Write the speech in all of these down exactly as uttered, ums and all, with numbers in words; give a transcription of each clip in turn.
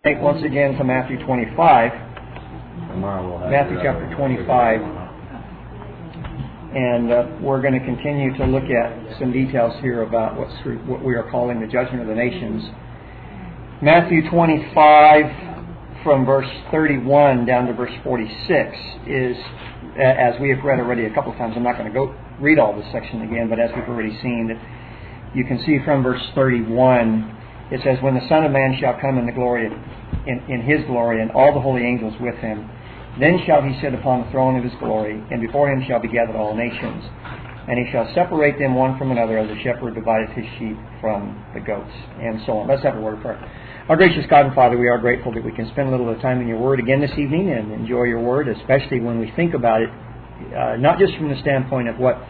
Once again to Matthew twenty-five, We'll Matthew chapter twenty-five, and uh, we're going to continue to look at some details here about what's, what we are calling the judgment of the nations. Matthew twenty-five, from verse thirty-one down to verse forty-six, is, as we have read already a couple of times, I'm not going to go read all this section again, but as we've already seen, that you can see from verse thirty-one, it says, "When the Son of Man shall come in the glory, in, in His glory, and all the holy angels with Him, then shall He sit upon the throne of His glory, and before Him shall be gathered all nations. And He shall separate them one from another, as a shepherd divideth his sheep from the goats," and so on. Let's have a word of prayer. Our gracious God and Father, we are grateful that we can spend a little bit of time in Your Word again this evening and enjoy Your Word, especially when we think about it, uh, not just from the standpoint of what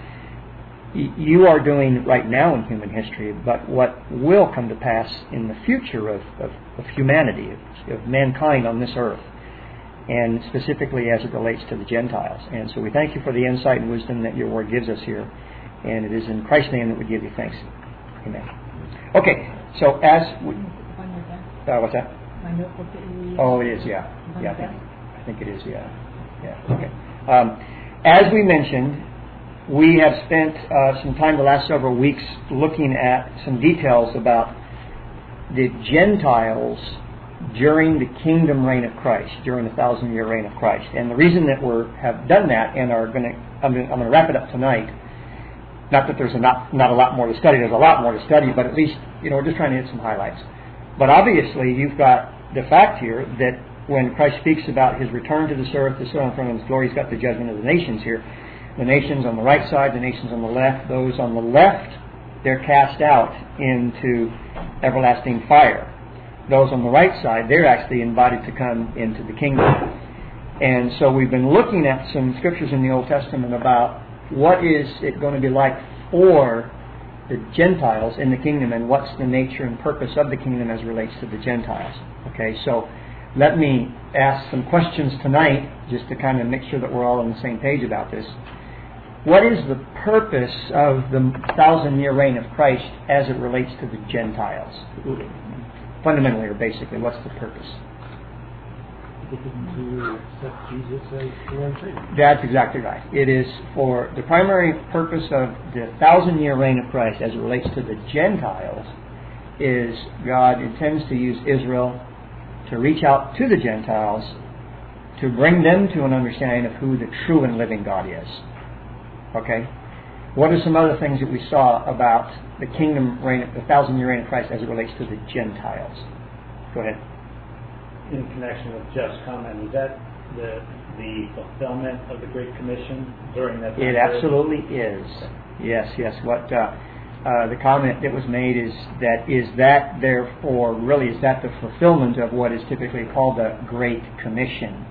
You are doing right now in human history, but what will come to pass in the future of, of, of humanity, of, of mankind on this earth, and specifically as it relates to the Gentiles. And so we thank You for the insight and wisdom that Your Word gives us here, and it is in Christ's name that we give You thanks. Amen. Okay, so as we... Uh, what's that? Oh, it is, yeah. Yeah, I think, I think it is, yeah. Yeah, okay. Um, as we mentioned, we have spent uh, some time the last several weeks looking at some details about the Gentiles during the kingdom reign of Christ, during the thousand-year reign of Christ. And the reason that we have done that and are going to, I'm going to wrap it up tonight. Not that there's a not not a lot more to study. There's a lot more to study, but at least you know we're just trying to hit some highlights. But obviously, you've got the fact here that when Christ speaks about His return to this earth, the throne from His glory, He's got the judgment of the nations here. The nations on the right side, the nations on the left. Those on the left, they're cast out into everlasting fire. Those on the right side, they're actually invited to come into the kingdom. And so we've been looking at some scriptures in the Old Testament about what is it going to be like for the Gentiles in the kingdom, and what's the nature and purpose of the kingdom as it relates to the Gentiles. Okay, so let me ask some questions tonight just to kind of make sure that we're all on the same page about this. What is the purpose of the thousand-year reign of Christ as it relates to the Gentiles? Fundamentally or basically, what's the purpose? To accept Jesus as Lord and Savior. That's exactly right. It is for the primary purpose of the thousand-year reign of Christ as it relates to the Gentiles is God intends to use Israel to reach out to the Gentiles to bring them to an understanding of who the true and living God is. Okay? What are some other things that we saw about the kingdom reign, the thousand-year reign of Christ as it relates to the Gentiles? Go ahead. In connection with Jeff's comment, is that the the fulfillment of the Great Commission during that time? It absolutely is. Yes, yes. What uh, uh, the comment that was made is that is that therefore really is that the fulfillment of what is typically called the Great Commission.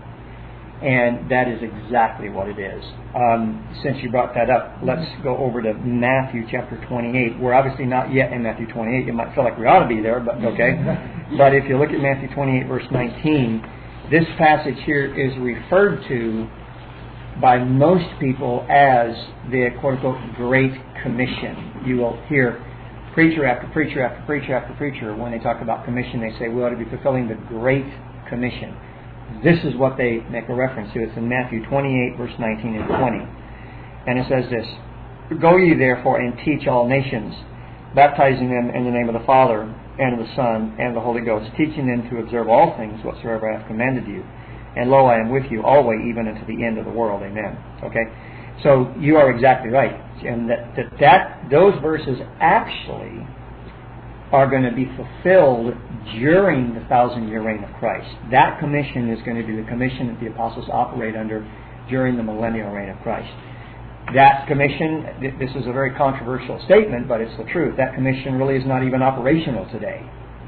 And that is exactly what it is. Um, since you brought that up, let's go over to Matthew chapter twenty-eight. We're obviously not yet in Matthew twenty-eight. You might feel like we ought to be there, but okay. But if you look at Matthew twenty-eight, verse nineteen, this passage here is referred to by most people as the quote-unquote Great Commission. You will hear preacher after preacher after preacher after preacher, when they talk about commission, they say we ought to be fulfilling the Great Commission. This is what they make a reference to. It's in Matthew twenty-eight, verse nineteen and twenty. And it says this, "Go ye therefore and teach all nations, baptizing them in the name of the Father, and of the Son, and of the Holy Ghost, teaching them to observe all things whatsoever I have commanded you. And lo, I am with you always, even unto the end of the world." Amen. Okay? So you are exactly right. And that, that, that those verses actually are going to be fulfilled during the thousand-year reign of Christ. That commission is going to be the commission that the apostles operate under during the millennial reign of Christ. That commission, this is a very controversial statement, but it's the truth. That commission really is not even operational today.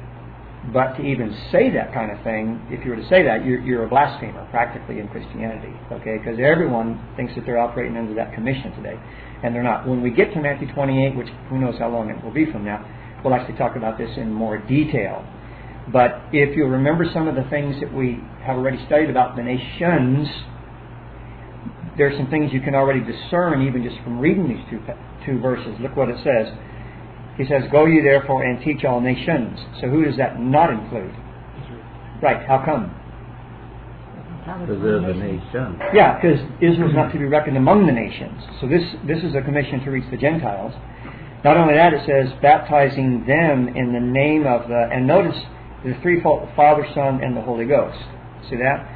But to even say that kind of thing, if you were to say that, you're, you're a blasphemer, practically, in Christianity. Okay? Because everyone thinks that they're operating under that commission today, and they're not. When we get to Matthew twenty-eight, which who knows how long it will be from now, we'll actually talk about this in more detail. But if you remember some of the things that we have already studied about the nations, there are some things you can already discern even just from reading these two two verses. Look what it says. He says, "Go ye therefore and teach all nations." So who does that not include? Right. How come? Because they're the nation. Yeah, because Israel's not to be reckoned among the nations. So this this is a commission to reach the Gentiles. Not only that, it says baptizing them in the name of the, and notice the threefold, Father, Son, and the Holy Ghost. See that?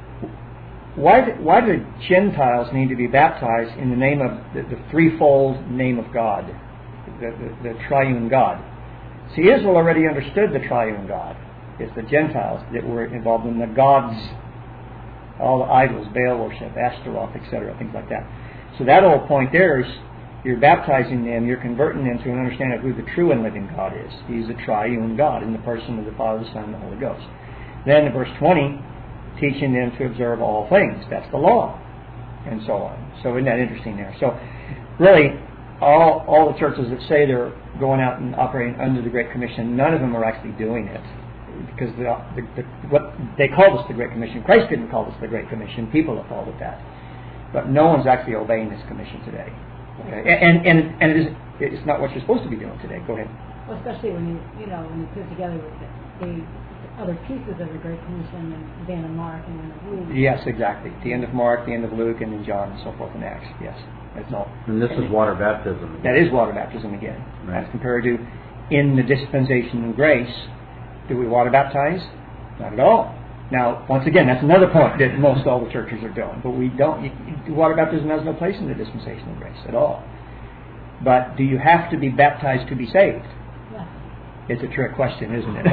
Why do, why do Gentiles need to be baptized in the name of the, the threefold name of God, the, the, the triune God? See, Israel already understood the triune God. It's the Gentiles that were involved in the gods, all the idols, Baal worship, Ashtaroth, et cetera, things like that. So that whole point there is you're baptizing them, you're converting them to an understanding of who the true and living God is. He's the triune God in the person of the Father, the Son, and the Holy Ghost. Then in verse twenty, teaching them to observe all things. That's the law, and so on. So isn't that interesting there? So really, all all the churches that say they're going out and operating under the Great Commission, none of them are actually doing it. Because the, the, the, what they called us the Great Commission. Christ didn't call us the Great Commission. People have called it that. But no one's actually obeying this commission today. Okay? And and and it is it's not what you're supposed to be doing today. Go ahead. Well, especially when you you know when you put together with the, the other pieces of the Great Commission and the end of Mark and the end of Luke. Yes, exactly. The end of Mark, the end of Luke, and then John, and so forth in Acts. Yes, that's all. And this is water baptism. That is water baptism again, Right. as compared to in the dispensation of grace. Do we water baptize? Not at all. Now, once again, that's another point that most all the churches are doing. But we don't. You, you, water baptism has no place in the dispensation of grace at all. But do you have to be baptized to be saved? Yeah. It's a trick question, isn't it?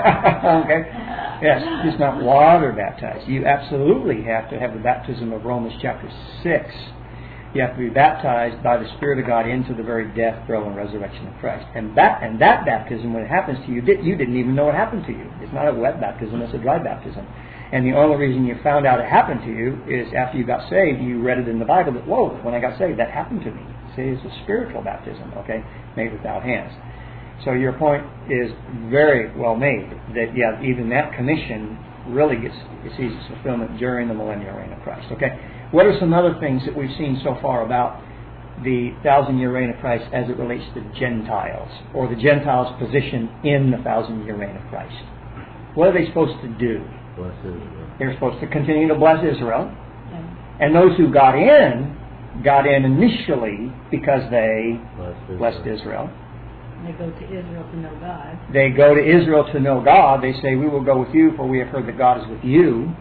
Okay. Yes, it's not water baptized. You absolutely have to have the baptism of Romans chapter six. You have to be baptized by the Spirit of God into the very death, burial, and resurrection of Christ. And that and that baptism, when it happens to you, you didn't even know it happened to you. It's not a wet baptism, it's a dry baptism. And the only reason you found out it happened to you is after you got saved, you read it in the Bible that, whoa, when I got saved, that happened to me. See, it's a spiritual baptism, okay, made without hands. So your point is very well made, that, yeah, even that commission really gets sees its fulfillment during the millennial reign of Christ, okay? What are some other things that we've seen so far about the thousand-year reign of Christ as it relates to Gentiles, or the Gentiles' position in the thousand-year reign of Christ? What are they supposed to do? Bless Israel. They're supposed to continue to bless Israel. Yeah. And those who got in, got in initially because they Bless Israel. blessed Israel. They go to Israel to know God. They go to Israel to know God. They say, we will go with you, for we have heard that God is with you.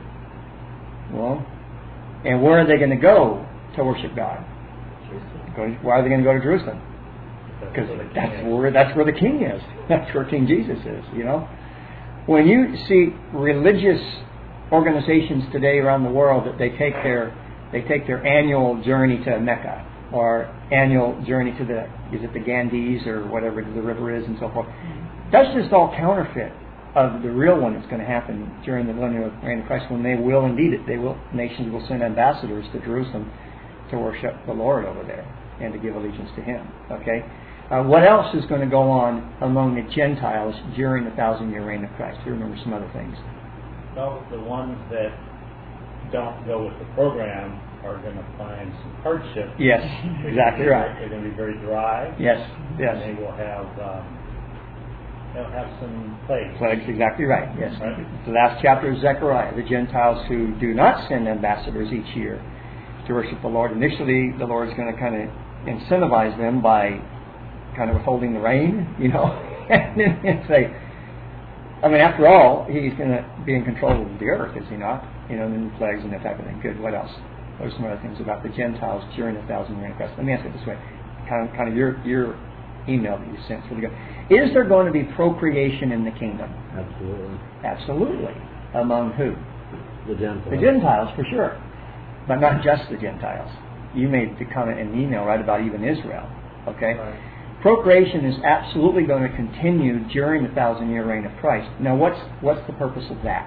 Well, and where are they going to go to worship God? Jerusalem. Why are they going to go to Jerusalem? Because that's where that's where the King is. That's where King Jesus is. You know, when you see religious organizations today around the world that they take their they take their annual journey to Mecca, or annual journey to the is it the Ganges or whatever the river is, and so forth. That's just all counterfeit of the real one that's going to happen during the millennial reign of Christ, when they will indeed it. They will nations will send ambassadors to Jerusalem to worship the Lord over there and to give allegiance to Him. Okay. Uh, what else is going to go on among the Gentiles during the thousand-year reign of Christ? You remember some other things. Well, the ones that don't go with the program are going to find some hardship. Yes, exactly right. They're going to be very dry. Yes, yes. And they will have um, they'll have some plagues. Plagues, exactly right. Yes. Right. The last chapter of Zechariah, the Gentiles who do not send ambassadors each year to worship the Lord. Initially, the Lord's going to kind of incentivize them by kind of withholding the rain, you know, and then say, I mean, after all, He's going to be in control of the earth, is He not? You know, and then the plagues and that type of thing. Good. What else? What are some other things about the Gentiles during the thousand year reign of Christ? Let me ask it this way. Kind of, kind of your your email that you sent. Really good. Is there going to be procreation in the kingdom? Absolutely. Absolutely. Among who? The Gentiles. The Gentiles, for sure. But not just the Gentiles. You made the comment in the email, right, about even Israel. Okay? Right. Procreation is absolutely going to continue during the thousand-year reign of Christ. Now, what's what's the purpose of that?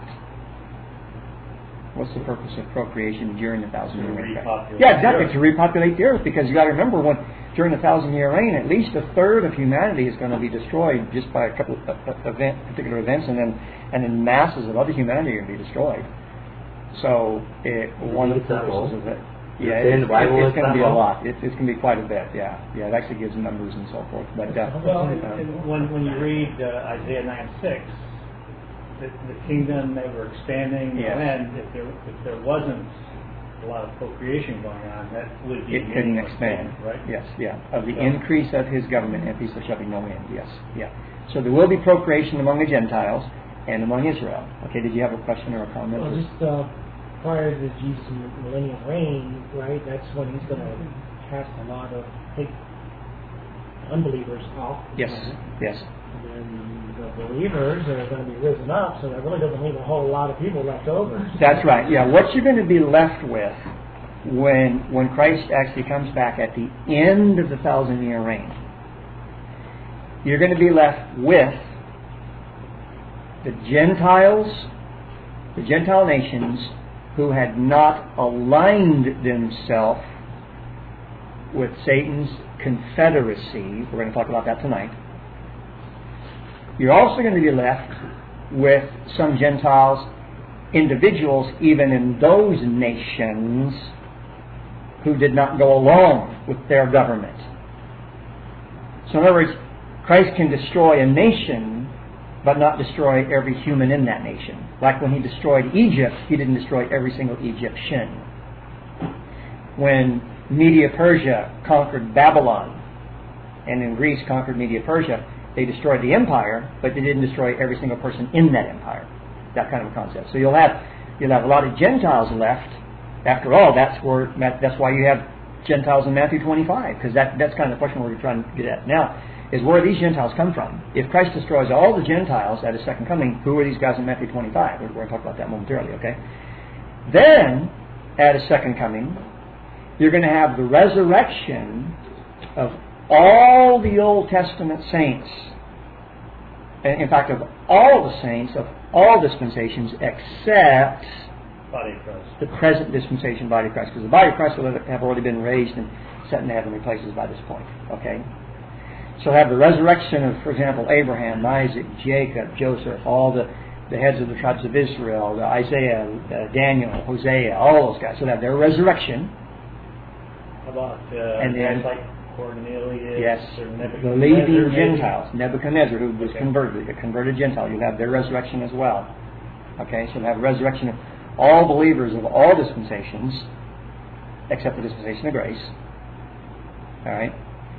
What's the purpose of procreation during the thousand-year To reign of Christ? repopulate Yeah, exactly, the earth. to repopulate the earth. Because you got to remember, when during the thousand-year reign, at least a third of humanity is going to be destroyed just by a couple of uh, event, particular events, and then and then masses of other humanity are going to be destroyed. So, it, one of the purposes of it. Yeah, It's in it's, the Bible, it's it's going to be not a wrong. lot. It's, it's going to be quite a bit. Yeah, yeah. It actually gives numbers and so forth. But uh, Well, um, and when when you read uh, Isaiah nine six, the, the kingdom that we're expanding, Yes. and if there if there wasn't a lot of procreation going on, that would be It couldn't meaningless expand. thing, right? Yes, yeah. Of the So- increase of his government and peace there shall be no end. Yes, yeah. So there will be procreation among the Gentiles and among Israel. Okay, did you have a question or a comment? Well, just uh, prior to Jesus' millennial reign, right? That's when he's going to cast a lot of take unbelievers off. Yes, yes. And then the believers are going to be risen up, so that really doesn't leave a whole lot of people left over. That's right. Yeah, what you're going to be left with when when Christ actually comes back at the end of the thousand year reign, you're going to be left with the Gentiles, the Gentile nations who had not aligned themselves with Satan's confederacy. We're going to talk about that tonight. You're also going to be left with some Gentiles, individuals even in those nations, who did not go along with their government. So in other words, Christ can destroy a nation, but not destroy every human in that nation. Like when he destroyed Egypt, he didn't destroy every single Egyptian. When Media-Persia conquered Babylon, and in Greece conquered Media-Persia, they destroyed the empire, but they didn't destroy every single person in that empire. That kind of a concept. So you'll have you'll have a lot of Gentiles left. After all, that's where that's why you have Gentiles in Matthew twenty-five, because that that's kind of the question we're trying to get at now. Is where these Gentiles come from? If Christ destroys all the Gentiles at His second coming, who are these guys in Matthew twenty-five? We're going to talk about that momentarily, okay? Then, at His second coming, you're going to have the resurrection of all the Old Testament saints. In fact, of all the saints, of all dispensations, except Body of Christ. the present dispensation body of Christ. Because the body of Christ will have already been raised and set in heavenly places by this point, okay? So have the resurrection of, for example, Abraham, Isaac, Jacob, Joseph, all the, the heads of the tribes of Israel, the Isaiah, uh, Daniel, Hosea, all those guys. So have their resurrection. How about uh, And then- guys like Cornelius Yes, or the Nebuchadnezzar? leading maybe? Gentiles. Nebuchadnezzar, who was Okay. converted, a converted Gentile. You'll have their resurrection as well. Okay, so you'll have resurrection of all believers of all dispensations, except the dispensation of grace. All right.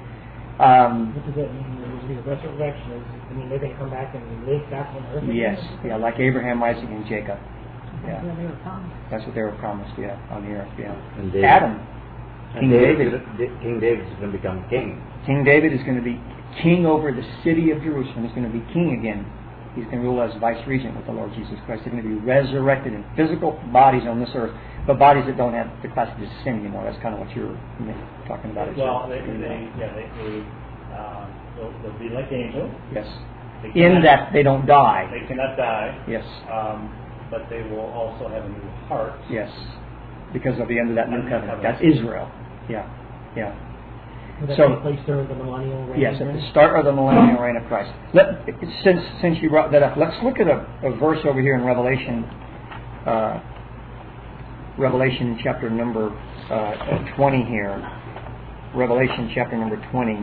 Um, What does that mean? There's going to be a resurrection. Is, I mean, they're going to come back and live back on earth again? yes, yeah, like Abraham, Isaac, and Jacob. That's Yeah, what they were promised. that's what they were promised. Yeah, on the earth. Yeah. And David. Adam, And King David, David. King David is going to become king. King David is going to be king over the city of Jerusalem. He's going to be king again. He's going to rule as vice regent with the Lord Jesus Christ. They're going to be resurrected in physical bodies on this earth, but bodies that don't have the capacity to sin anymore. That's kind of what you're talking about. Well, they, they, yeah, they, they, uh, they'll, they'll be like angels. Yes. They In cannot- that they don't die. They cannot die. Yes. Um, but they will also have a new heart. Yes. Because of the end of that new New covenant. covenant. That's Israel. Yeah. Yeah. Will that So- take place during the millennial reign? Yes, at then? the start of the millennial reign of Christ. Let, since since you brought that up, let's look at a, a verse over here in Revelation, uh, Revelation chapter number uh, twenty here. Revelation chapter number twenty.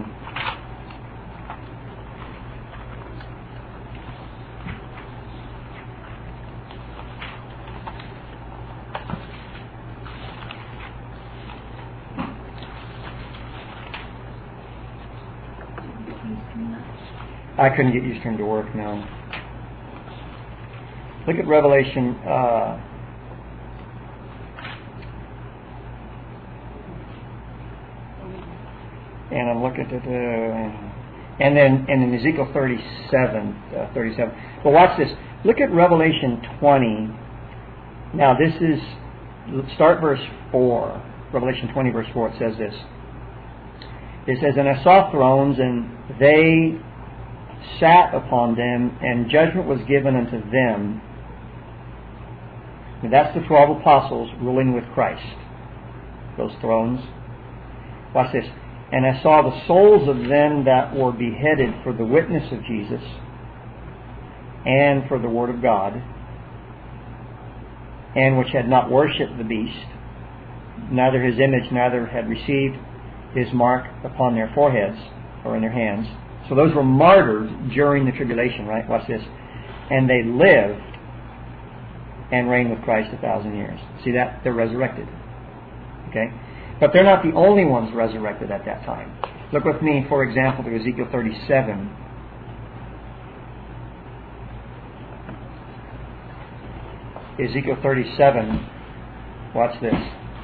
I couldn't get Eastern to work now. Look at Revelation. Uh, and I'm looking at the, and then and in Ezekiel thirty-seven, uh, thirty-seven. But watch this. Look at Revelation twenty. Now this is start verse four. Revelation twenty, verse four. It says this. It says, "And I saw thrones, and they sat upon them, and judgment was given unto them." And that's the twelve apostles ruling with Christ. Those thrones. Watch this. "And I saw the souls of them that were beheaded for the witness of Jesus and for the word of God, and which had not worshipped the beast, neither his image, neither had received his mark upon their foreheads or in their hands." So those were martyred during the tribulation, right? Watch this. and they lived and reigned with Christ a thousand years. See that? They're resurrected. Okay? But they're not the only ones resurrected at that time. Look with me, for example, to Ezekiel thirty-seven. Ezekiel thirty-seven. Watch this.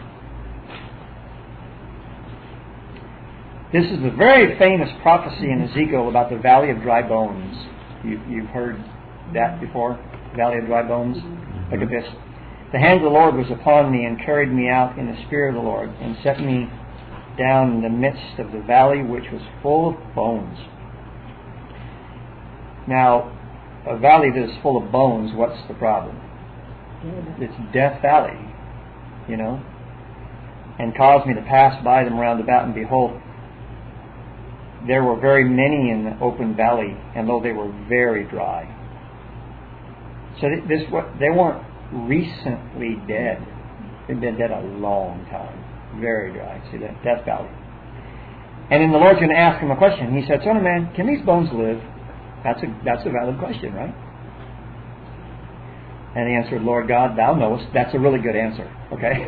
This is a very famous prophecy in Ezekiel about the Valley of Dry Bones. You, you've heard that before? Valley of Dry Bones? Look at this. The hand of the Lord was upon me and carried me out in the spirit of the Lord and set me down in the midst of the valley which was full of bones. Now, a valley that is full of bones, what's the problem? It's Death Valley, you know, and caused me to pass by them round about, and behold, there were very many in the open valley, and lo, they were very dry. So this, they weren't recently dead. They've been dead a long time. Very dry. See that? Death Valley. And then the Lord's going to ask him a question. He said, "Son of man, can these bones live?" That's a that's a valid question, right? And he answered, "Lord God, thou knowest." That's a really good answer. Okay?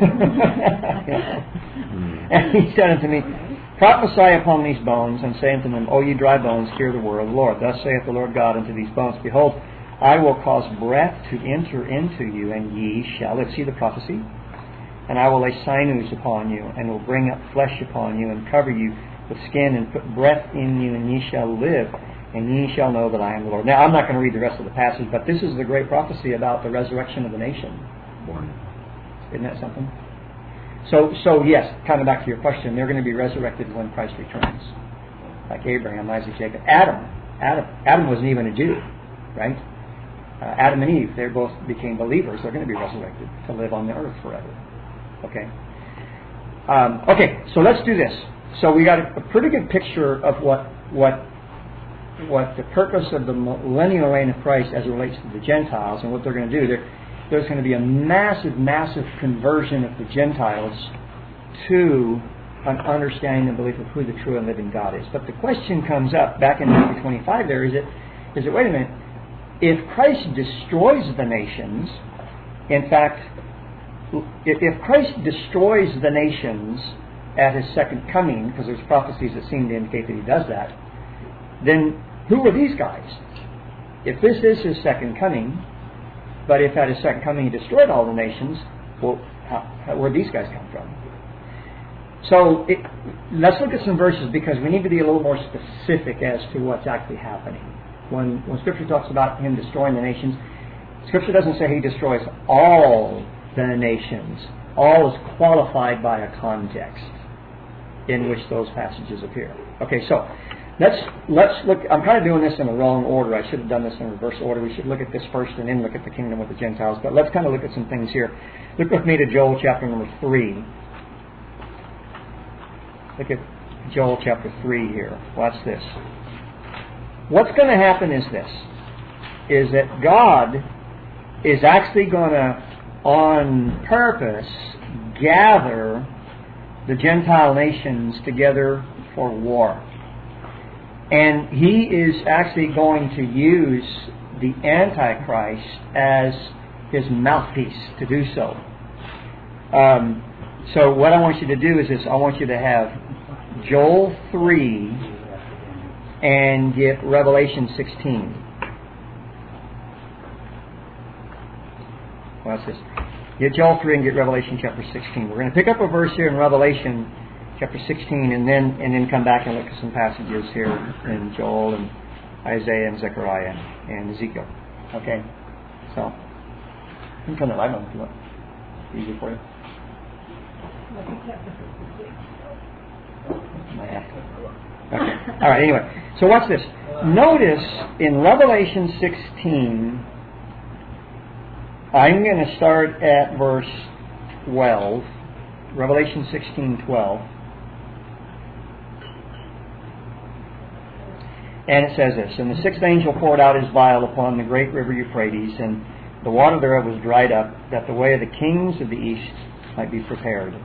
And he said unto me, "Prophesy upon these bones, and say unto them, O ye dry bones, hear the word of the Lord. Thus saith the Lord God unto these bones, Behold, I will cause breath to enter into you, and ye shall live." See the prophecy? "And I will lay sinews upon you, and will bring up flesh upon you, and cover you with skin, and put breath in you, and ye shall live, and ye shall know that I am the Lord." Now, I'm not going to read the rest of the passage, but this is the great prophecy about the resurrection of the nation. Isn't that something? So, so yes, kind of back to your question, they're going to be resurrected when Christ returns. Like Abraham, Isaac, Jacob. Adam. Adam, Adam wasn't even a Jew, right? Uh, Adam and Eve, they both became believers. They're going to be resurrected to live on the earth forever. Okay. Um, okay, so let's do this. So we got a, a pretty good picture of what what what the purpose of the millennial reign of Christ as it relates to the Gentiles and what they're going to do. There, there's going to be a massive, massive conversion of the Gentiles to an understanding and belief of who the true and living God is. But the question comes up back in Matthew twenty-five. There is it. Is it? Wait a minute. If Christ destroys the nations, in fact, if Christ destroys the nations at His second coming, because there's prophecies that seem to indicate that He does that, then who are these guys? If this is His second coming, but if at His second coming He destroyed all the nations, well, how, how, where these guys come from? So it, let's look at some verses, because we need to be a little more specific as to what's actually happening. When, when Scripture talks about Him destroying the nations, Scripture doesn't say He destroys all the nations. All is qualified by a context in which those passages appear. Okay, so let's let's look. I'm kind of doing this in the wrong order. I should have done this in reverse order. We should look at this first and then look at the kingdom of the Gentiles. But let's kind of look at some things here. Look with me to Joel chapter number three. Look at Joel chapter three here. Watch this. What's going to happen is this, is that God is actually going to, on purpose, gather the Gentile nations together for war. And He is actually going to use the Antichrist as His mouthpiece to do so. Um, so what I want you to do is this. I want you to have Joel three and get Revelation sixteen. Watch this. Get Joel three and get Revelation chapter sixteen. We're going to pick up a verse here in Revelation chapter sixteen, and then and then come back and look at some passages here in Joel and Isaiah and Zechariah and Ezekiel. Okay? So, you can turn the light on if you want. Easy for you. I have to. Okay. All right, anyway. So watch this. Notice in Revelation sixteen, I'm going to start at verse twelve. Revelation sixteen twelve. And it says this: "And the sixth angel poured out his vial upon the great river Euphrates, and the water thereof was dried up, that the way of the kings of the east might be prepared.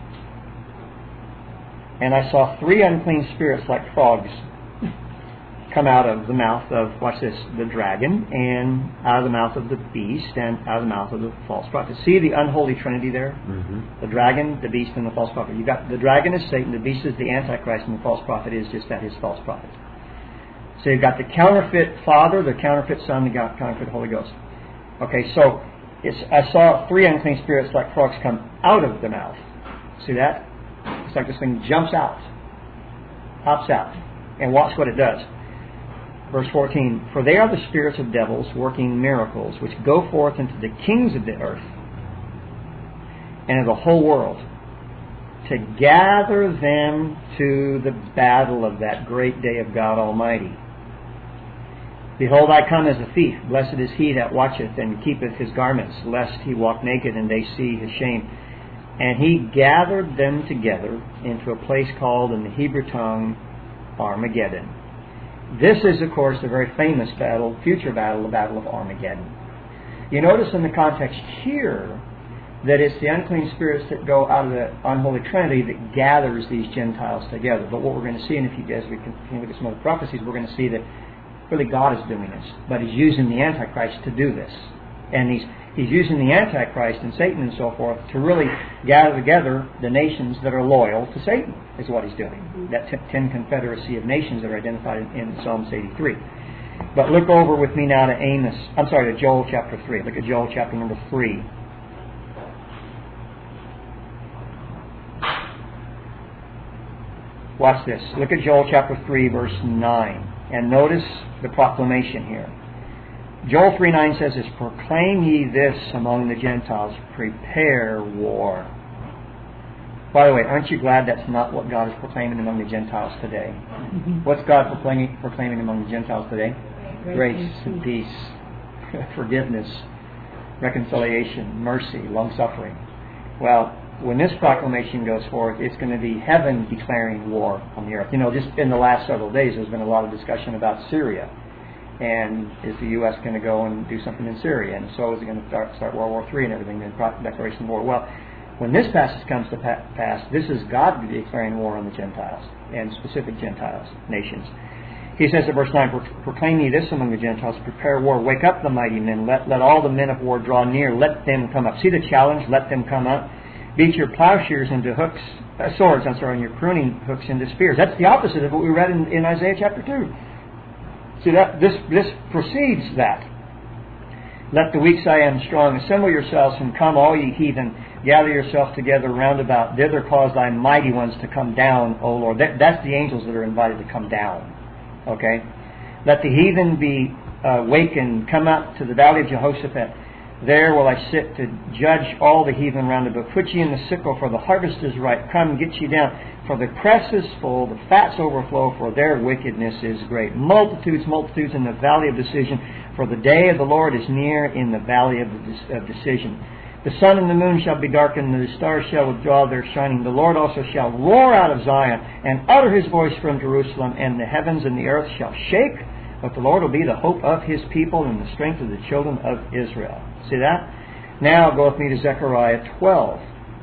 And I saw three unclean spirits like frogs come out of the mouth of, watch this, the dragon, and out of the mouth of the beast, and out of the mouth of the false prophet. See the unholy trinity there? Mm-hmm. The dragon, the beast, and the false prophet. You got the dragon is Satan, the beast is the Antichrist, and the false prophet is just that, his false prophet. So you've got the counterfeit Father, the counterfeit Son, the counterfeit Holy Ghost. Okay, so it's, I saw three unclean spirits like frogs come out of the mouth. See that? It's like this thing jumps out, hops out, and watch what it does. Verse fourteen, for they are the spirits of devils working miracles, which go forth into the kings of the earth and of the whole world, to gather them to the battle of that great day of God Almighty. Behold, I come as a thief. Blessed is he that watcheth and keepeth his garments, lest he walk naked and they see his shame. And he gathered them together into a place called in the Hebrew tongue Armageddon. This is, of course, the very famous battle, future battle, the Battle of Armageddon. You notice in the context here that it's the unclean spirits that go out of the unholy trinity that gathers these Gentiles together. But what we're going to see, and if you, as we continue with some other prophecies, we're going to see that really God is doing this, but He's using the Antichrist to do this. And He's He's using the Antichrist and Satan and so forth to really gather together the nations that are loyal to Satan, is what He's doing. Mm-hmm. That t- ten confederacy of nations that are identified in, in Psalms eighty-three. But look over with me now to Amos, I'm sorry, to Joel chapter three. Look at Joel chapter number three. Watch this. Look at Joel chapter three, verse nine. And notice the proclamation here. Joel three nine says this, proclaim ye this among the Gentiles, prepare war. By the way, aren't you glad that's not what God is proclaiming among the Gentiles today? Mm-hmm. What's God proclaiming, proclaiming among the Gentiles today? Grace, Grace and peace, forgiveness, reconciliation, mercy, long-suffering. Well, when this proclamation goes forth, it's going to be heaven declaring war on the earth. You know, just in the last several days, there's been a lot of discussion about Syria. And is the U S going to go and do something in Syria? And so is it going to start, start World War Three and everything, the declaration of war? Well, when this passage comes to pass, this is God declaring war on the Gentiles, and specific Gentiles, nations. He says in verse nine, proclaim ye this among the Gentiles, prepare war, wake up the mighty men, let, let all the men of war draw near, let them come up. See the challenge, let them come up. Beat your plowshares into hooks, uh, swords, I'm sorry, and your pruning hooks into spears. That's the opposite of what we read in, in Isaiah chapter two. See, that this this precedes that. Let the weak say, I am strong. Assemble yourselves and come, all ye heathen. Gather yourselves together round about. Thither cause thy mighty ones to come down, O Lord. That, that's the angels that are invited to come down. Okay? Let the heathen be uh, wakened. Come out to the valley of Jehoshaphat. There will I sit to judge all the heathen round about. Put ye in the sickle, for the harvest is ripe. Come, get ye down. For the press is full, the fats overflow, for their wickedness is great. Multitudes, multitudes in the valley of decision, for the day of the Lord is near in the valley of, the, of decision. The sun and the moon shall be darkened, and the stars shall withdraw their shining. The Lord also shall roar out of Zion, and utter His voice from Jerusalem, and the heavens and the earth shall shake. But the Lord will be the hope of His people and the strength of the children of Israel. See that? Now go with me to Zechariah twelve.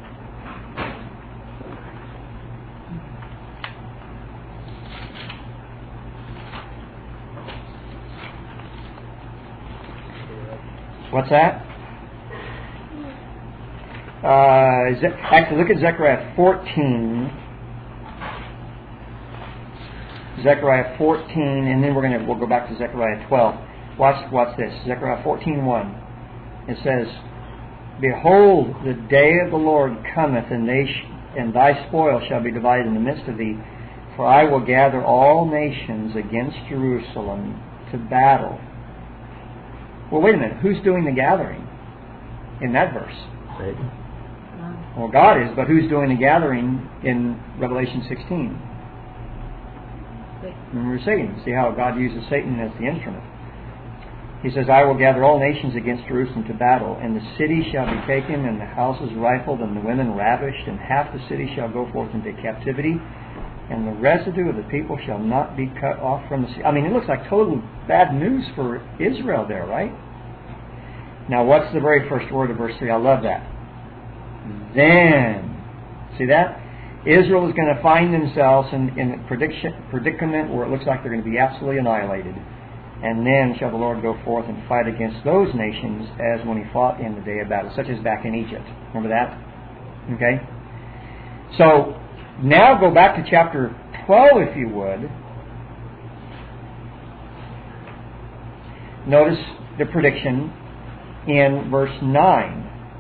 What's that? Uh, Ze- actually, look at Zechariah fourteen. Zechariah fourteen, and then we're going to we'll go back to Zechariah twelve. Watch, watch this. Zechariah fourteen one. It says, behold, the day of the Lord cometh, and they sh- and thy spoil shall be divided in the midst of thee. For I will gather all nations against Jerusalem to battle. Well, wait a minute. Who's doing the gathering in that verse? Satan. Well, God is, but who's doing the gathering in Revelation sixteen? Remember Satan. See how God uses Satan as the instrument. He says, I will gather all nations against Jerusalem to battle, and the city shall be taken, and the houses rifled, and the women ravished, and half the city shall go forth into captivity, and the residue of the people shall not be cut off from the sea. I mean, it looks like total bad news for Israel there, right? Now, what's the very first word of verse three? I love that. Then. See that? Israel is going to find themselves in, in a prediction, predicament where it looks like they're going to be absolutely annihilated. And then shall the Lord go forth and fight against those nations as when he fought in the day of battle, such as back in Egypt. Remember that? Okay? So, now go back to chapter twelve, if you would. Notice the prediction in verse nine.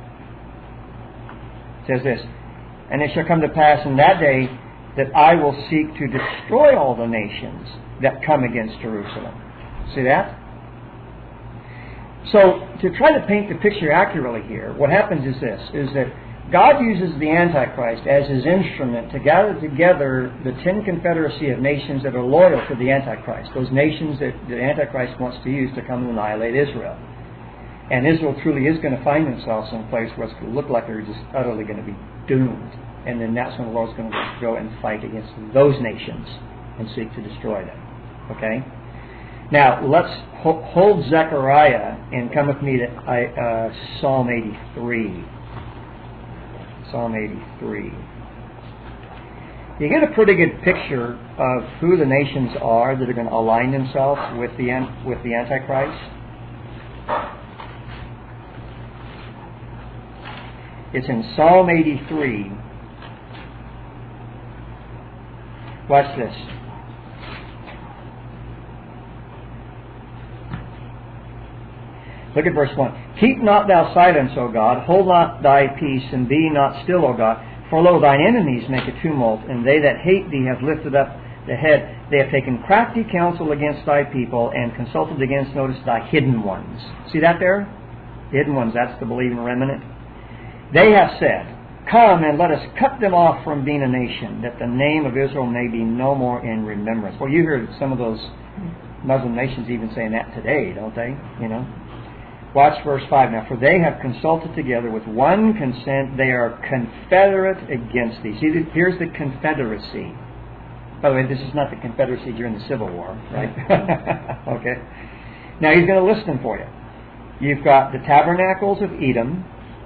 It says this, and it shall come to pass in that day that I will seek to destroy all the nations that come against Jerusalem. See that? So, to try to paint the picture accurately here, what happens is this, is that God uses the Antichrist as his instrument to gather together the ten confederacy of nations that are loyal to the Antichrist, those nations that the Antichrist wants to use to come and annihilate Israel. And Israel truly is going to find themselves in a place where it's going to look like they're just utterly going to be doomed. And then that's when the Lord's going to go and fight against those nations and seek to destroy them. Okay? Now, let's ho- hold Zechariah and come with me to uh, Psalm eighty-three. Psalm eighty-three. You get a pretty good picture of who the nations are that are going to align themselves with the with the Antichrist. It's in Psalm eighty-three. Watch this. Look at verse one. Keep not thou silence, O God, hold not thy peace, and be not still, O God. For lo, thine enemies make a tumult, and they that hate thee have lifted up the head. They have taken crafty counsel against thy people, and consulted against, notice, thy hidden ones. See that there? The hidden ones, that's the believing remnant. They have said, come and let us cut them off from being a nation, that the name of Israel may be no more in remembrance. Well, you hear some of those Muslim nations even saying that today, don't they? You know. Watch verse five now. For they have consulted together with one consent. They are confederate against thee. See, here's the confederacy. By the way, this is not the confederacy during the Civil War, right? Okay. Now he's going to list them for you. You've got the tabernacles of Edom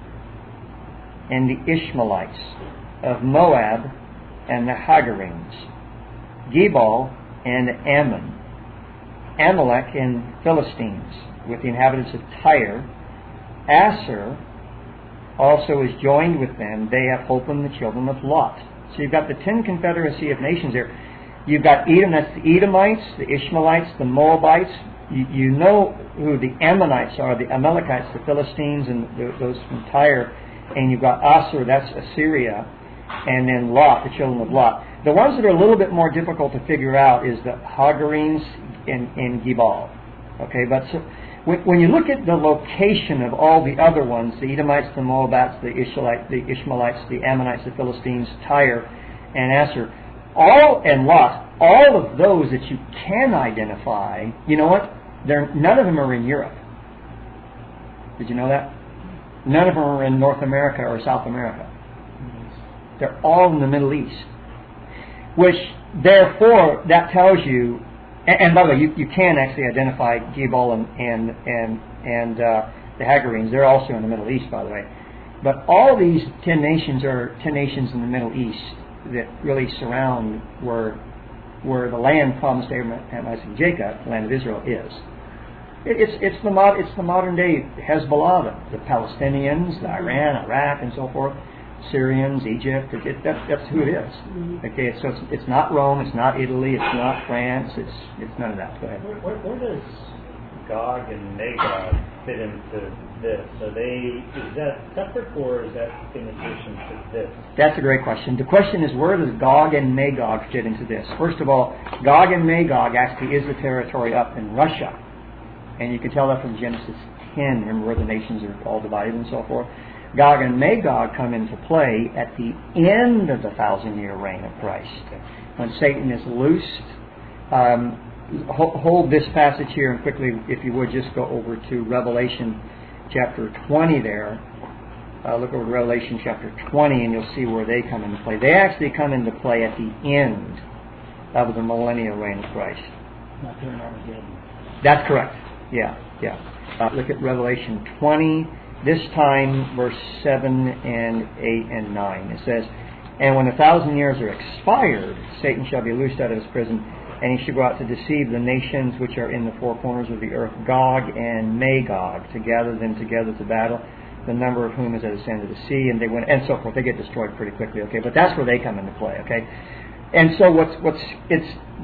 and the Ishmaelites of Moab and the Hagarenes, Gebal and Ammon, Amalek and Philistines, with the inhabitants of Tyre. Asher also is joined with them. They have holpen the children of Lot. So you've got the ten confederacy of nations there. You've got Edom, that's the Edomites, the Ishmaelites, the Moabites. You, you know who the Ammonites are, the Amalekites, the Philistines, and the, those from Tyre. And you've got Asher, that's Assyria, and then Lot, the children of Lot. The ones that are a little bit more difficult to figure out is the Hagarenes and, and Gebal. Okay, but so, when, when you look at the location of all the other ones, the Edomites, the Moabites, the Ishmaelites, the Ishmaelites, the Ammonites, the Philistines, Tyre, and Asher, all and Lot, all of those that you can identify, you know what? They're, none of them are in Europe. Did you know that? None of them are in North America or South America. They're all in the Middle East. Which, therefore, that tells you, and, and by the way, you, you can actually identify Gebal and and and, and uh, the Hagarenes. They're also in the Middle East, by the way. But all these ten nations are ten nations in the Middle East that really surround where where the land promised to Abraham, Isaac, and Jacob, the land of Israel, is. It's it's the mod, it's the modern day Hezbollah, the, the Palestinians, the Iran, Iraq, and so forth, Syrians, Egypt. It, it, that, that's who it is. Okay, so it's, it's not Rome, it's not Italy, it's not France, it's it's none of that. Go ahead. Where, where, where does Gog and Magog fit into this? Are they is that separate or is that in addition to this? That's a great question. The question is, where does Gog and Magog fit into this? First of all, Gog and Magog actually is the territory up in Russia. And you can tell that from Genesis ten, remember where the nations are all divided and so forth. Gog and Magog come into play at the end of the thousand-year reign of Christ. When Satan is loosed. Um, hold this passage here and quickly, if you would, just go over to Revelation chapter twenty there. Uh, look over to Revelation chapter twenty and you'll see where they come into play. They actually come into play at the end of the millennial reign of Christ. Not during Armageddon. That's correct. Yeah, yeah. Uh, look at Revelation twenty, this time verse seven and eight and nine. It says, And when a thousand years are expired, Satan shall be loosed out of his prison, and he shall go out to deceive the nations which are in the four corners of the earth, Gog and Magog, to gather them together to battle, the number of whom is as the sand of the sea, and they went, and so forth. They get destroyed pretty quickly, okay? But that's where they come into play, okay? And so what's what's it's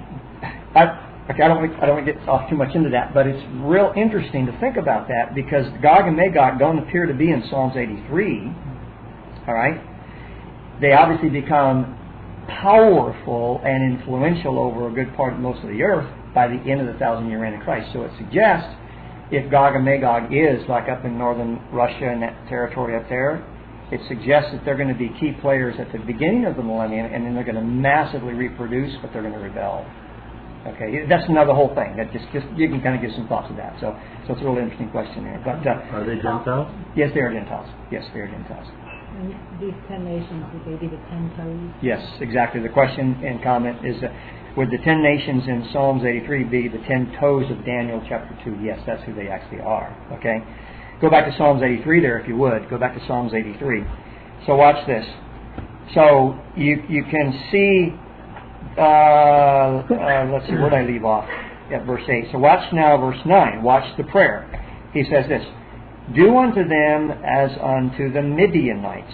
I okay I don't I don't want to get off too much into that, but it's real interesting to think about that, because Gog and Magog don't appear to be in Psalms eighty-three, all right? They obviously become powerful and influential over a good part of most of the earth by the end of the thousand year reign of Christ. So it suggests if Gog and Magog is like up in northern Russia and that territory up there, it suggests that they're going to be key players at the beginning of the millennium, and then they're going to massively reproduce, but they're going to rebel. Okay, that's another whole thing. That just, just you can kind of give some thoughts to that. So, so it's a really interesting question there. But uh, are they Gentiles? Yes, they are Gentiles. Yes, they are Gentiles. And these ten nations, would they be the ten toes? Yes, exactly. The question and comment is, uh, would the ten nations in Psalms eighty-three be the ten toes of Daniel chapter two? Yes, that's who they actually are. Okay? Go back to Psalms eighty-three there if you would. Go back to Psalms eighty-three. So watch this. So you you can see, uh, uh, let's see, where did I leave off? At verse eight. So watch now verse nine. Watch the prayer. He says this, do unto them as unto the Midianites,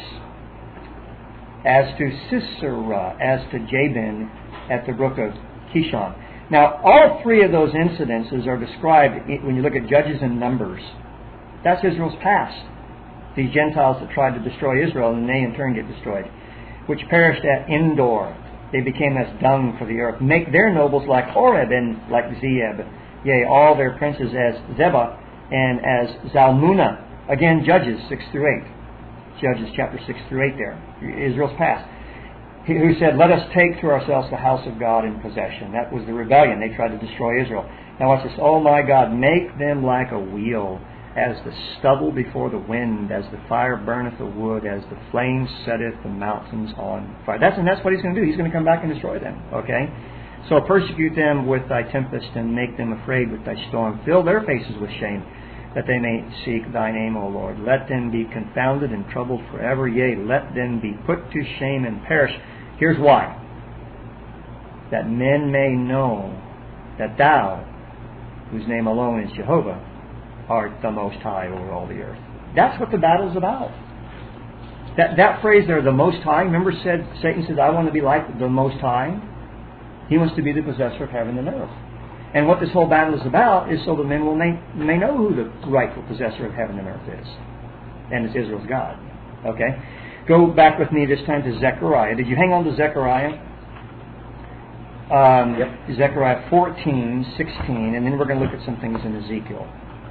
as to Sisera, as to Jabin at the brook of Kishon. Now, all three of those incidences are described when you look at Judges and Numbers. That's Israel's past. These Gentiles that tried to destroy Israel, and they in turn get destroyed, which perished at Endor. They became as dung for the earth. Make their nobles like Horeb and like Zeeb, yea, all their princes as Zebah and as Zalmunna. Again, Judges six through eight. Judges chapter six through eight there. Israel's past. He who said, let us take to ourselves the house of God in possession. That was the rebellion. They tried to destroy Israel. Now watch this. Oh my God, make them like a wheel, as the stubble before the wind, as the fire burneth the wood, as the flame setteth the mountains on fire. That's, and that's what he's going to do. He's going to come back and destroy them. Okay? So persecute them with thy tempest, and make them afraid with thy storm. Fill their faces with shame, that they may seek thy name, O Lord. Let them be confounded and troubled forever. Yea, let them be put to shame and perish. Here's why. That men may know that thou, whose name alone is Jehovah, art the Most High over all the earth. That's what the battle's about. That that phrase there, the Most High, remember said Satan says, I want to be like the Most High. He wants to be the possessor of heaven and earth. And what this whole battle is about is so the men will may, may know who the rightful possessor of heaven and earth is. And it's Israel's God. Okay? Go back with me this time to Zechariah. Did you hang on to Zechariah? Um, yep. Zechariah fourteen, sixteen, and then we're going to look at some things in Ezekiel.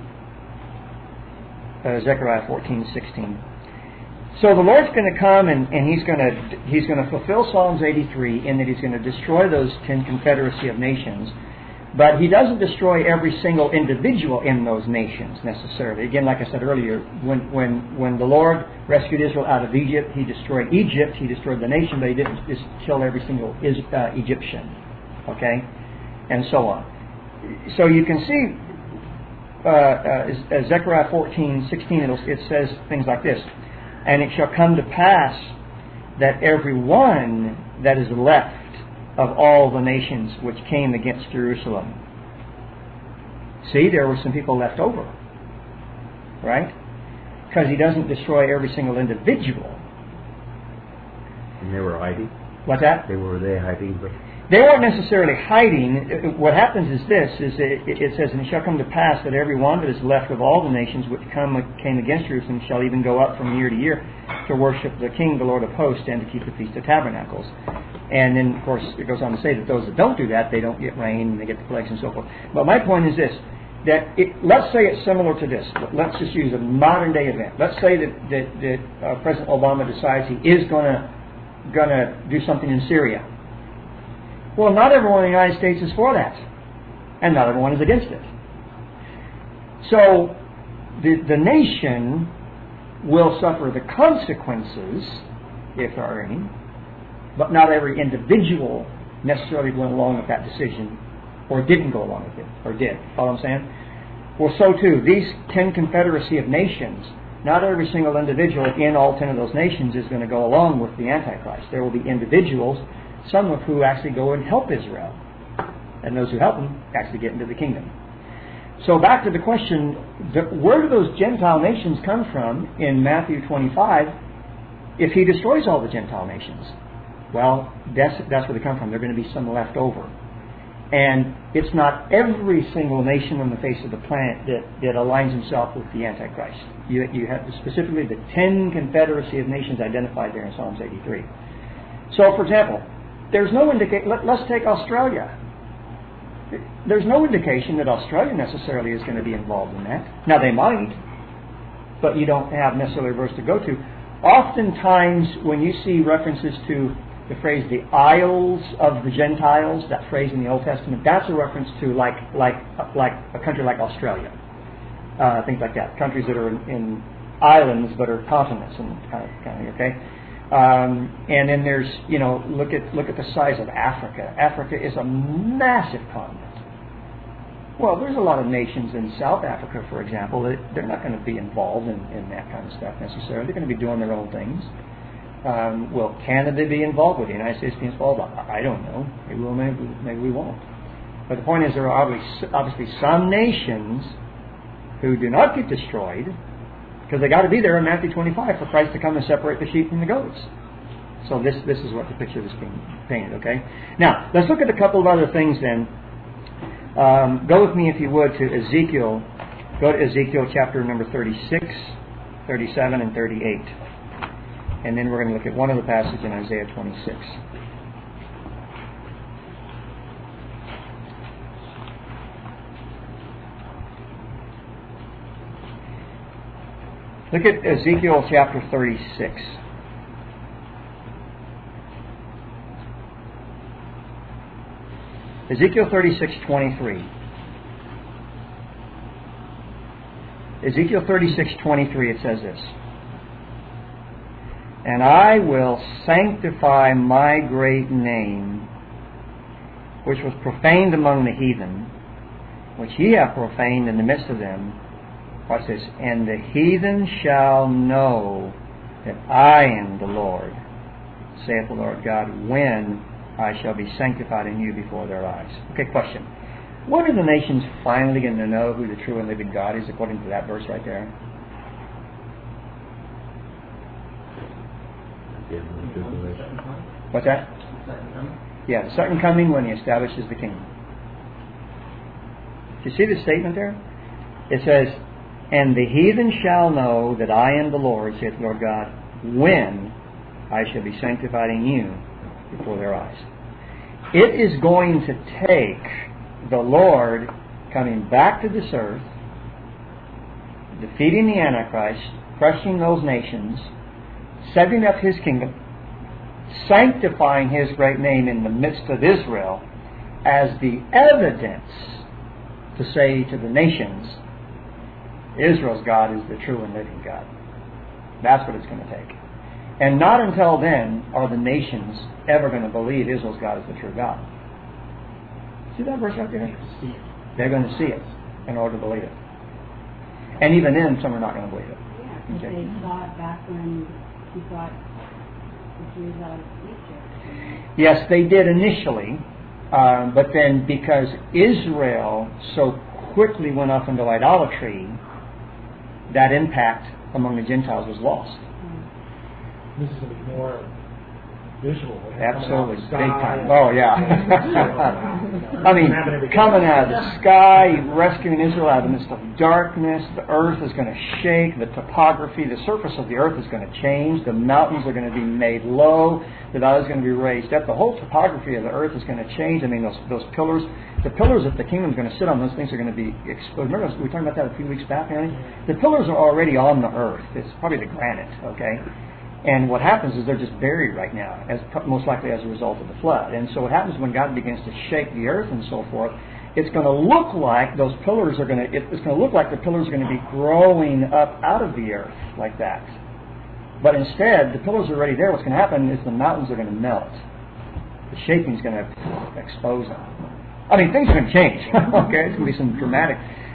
Uh, Zechariah fourteen, sixteen. So the Lord's going to come and, and He's going to He's going to fulfill Psalms eighty-three in that He's going to destroy those ten confederacy of nations. But He doesn't destroy every single individual in those nations necessarily. Again, like I said earlier, when when when the Lord rescued Israel out of Egypt, He destroyed Egypt, He destroyed the nation, but He didn't just kill every single uh, Egyptian. Okay? And so on. So you can see uh, uh, Zechariah fourteen, sixteen, it says things like this. And it shall come to pass that every one that is left of all the nations which came against Jerusalem. See, there were some people left over. Right? Because He doesn't destroy every single individual. And they were hiding? What's that? They were they hiding? But they weren't necessarily hiding. What happens is this, is it, it says, and it shall come to pass that every one that is left of all the nations which come came against Jerusalem shall even go up from year to year to worship the King, the Lord of hosts, and to keep the Feast of Tabernacles. And then, of course, it goes on to say that those that don't do that, they don't get rain, and they get the plagues and so forth. But my point is this, that it, let's say it's similar to this. Let's just use a modern day event. Let's say that, that, that uh, President Obama decides he is going to going to do something in Syria. Well, not everyone in the United States is for that. And not everyone is against it. So, the, the nation will suffer the consequences, if there are any, but not every individual necessarily went along with that decision, or didn't go along with it, or did. Follow what I'm saying? Well, so too, these ten confederacy of nations, not every single individual in all ten of those nations is going to go along with the Antichrist. There will be individuals, some of who actually go and help Israel. And those who help them actually get into the kingdom. So back to the question, where do those Gentile nations come from in Matthew twenty-five if he destroys all the Gentile nations? Well, that's, that's where they come from. There are going to be some left over. And it's not every single nation on the face of the planet that, that aligns himself with the Antichrist. You, you have specifically the ten confederacy of nations identified there in Psalms eighty-three. So, for example, there's no indication. Let, let's take Australia. There's no indication that Australia necessarily is going to be involved in that. Now, they might, but you don't have necessarily a verse to go to. Oftentimes, when you see references to the phrase "the isles of the Gentiles," that phrase in the Old Testament, that's a reference to like like like a country like Australia, uh, things like that. Countries that are in, in islands but are continents and kind of kind of okay. Um, and then there's, you know, look at look at the size of Africa. Africa is a massive continent. Well, there's a lot of nations in South Africa, for example, that they're not going to be involved in, in that kind of stuff necessarily. They're going to be doing their own things. Um, will Canada be involved? Will the United States be involved? I, I don't know. Maybe we'll, maybe, maybe we won't. But the point is, there are obviously, obviously some nations who do not get destroyed, because they got to be there in Matthew twenty-five for Christ to come and separate the sheep from the goats. So this this is what the picture is being painted, okay? Now, let's look at a couple of other things then. Um, go with me, if you would, to Ezekiel. Go to Ezekiel chapter number thirty-six, thirty-seven, and thirty-eight. And then we're going to look at one other passage in Isaiah twenty-six. Look at Ezekiel chapter thirty-six. Ezekiel thirty-six, twenty-three. Ezekiel thirty-six, twenty-three, it says this. And I will sanctify my great name, which was profaned among the heathen, which ye have profaned in the midst of them. Watch this. And the heathen shall know that I am the Lord, saith the Lord God, when I shall be sanctified in you before their eyes. Okay, question. When are the nations finally going to know who the true and living God is, according to that verse right there? What's that? Yeah, the second coming, when he establishes the kingdom. Do you see the statement there? It says, and the heathen shall know that I am the Lord, saith the Lord God, when I shall be sanctified in you before their eyes. It is going to take the Lord coming back to this earth, defeating the Antichrist, crushing those nations, setting up his kingdom, sanctifying his great name in the midst of Israel as the evidence to say to the nations, Israel's God is the true and living God. That's what it's going to take. And not until then are the nations ever going to believe Israel's God is the true God. See that verse right there? They're going to see it in order to believe it. And even then, some are not going to believe it. Yeah, because Okay. they saw it back when he brought the Jews out of Egypt. Yes, they did initially, um, but then because Israel so quickly went off into idolatry, that impact among the Gentiles was lost. This is going to be more visual. Absolutely, Coming out of the big sky. time. Oh, yeah. I mean, coming out of the sky, rescuing Israel out of the midst of darkness. The earth is going to shake. The topography, the surface of the earth is going to change. The mountains are going to be made low. The valley is going to be raised up. The whole topography of the earth is going to change. I mean, those those pillars, the pillars that the kingdom is going to sit on, those things are going to be exposed. Remember, we were talking about that a few weeks back, Annie? The pillars are already on the earth. It's probably the granite, okay? And what happens is they're just buried right now, as most likely as a result of the flood. And so what happens when God begins to shake the earth and so forth, it's going to look like those pillars are going to, it's going to look like the pillars are going to be growing up out of the earth like that. But instead, the pillars are already there. What's going to happen is the mountains are going to melt. The shaking is going to expose them. I mean, things are going to change. Okay, it's going to be some dramatic.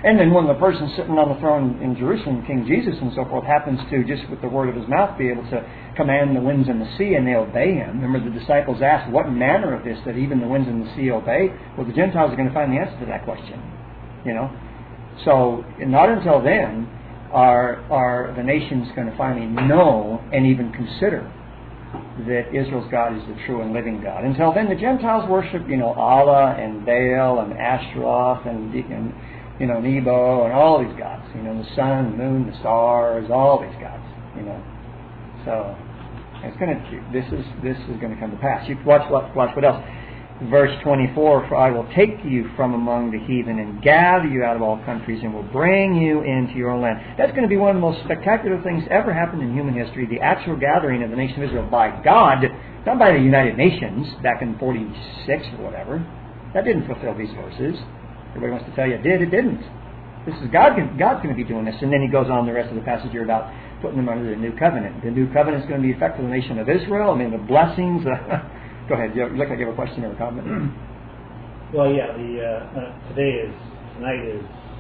And then when the person sitting on the throne in Jerusalem, King Jesus and so forth, happens to, just with the word of his mouth, be able to command the winds and the sea, and they obey him. Remember, the disciples asked, what manner of this that even the winds and the sea obey? Well, the Gentiles are going to find the answer to that question. You know? So, not until then are, are the nations going to finally know and even consider that Israel's God is the true and living God. Until then, the Gentiles worship, you know, Allah and Baal and Ashtaroth and, and you know, Nebo and all these gods. You know, the sun, the moon, the stars, all these gods. You know, so it's going to. This is this is going to come to pass. You watch watch what else. Verse twenty-four, for I will take you from among the heathen and gather you out of all countries and will bring you into your own land. That's going to be one of the most spectacular things ever happened in human history, the actual gathering of the nation of Israel by God, not by the United Nations back in forty-six or whatever. That didn't fulfill these verses. Everybody wants to tell you it did, it didn't. This is God, God's going to be doing this. And then he goes on the rest of the passage here about putting them under the new covenant. The new covenant is going to be effective for the nation of Israel. I mean, the blessings... Go ahead. You look like you have a question or a comment. Well, yeah. The uh, uh, today is tonight is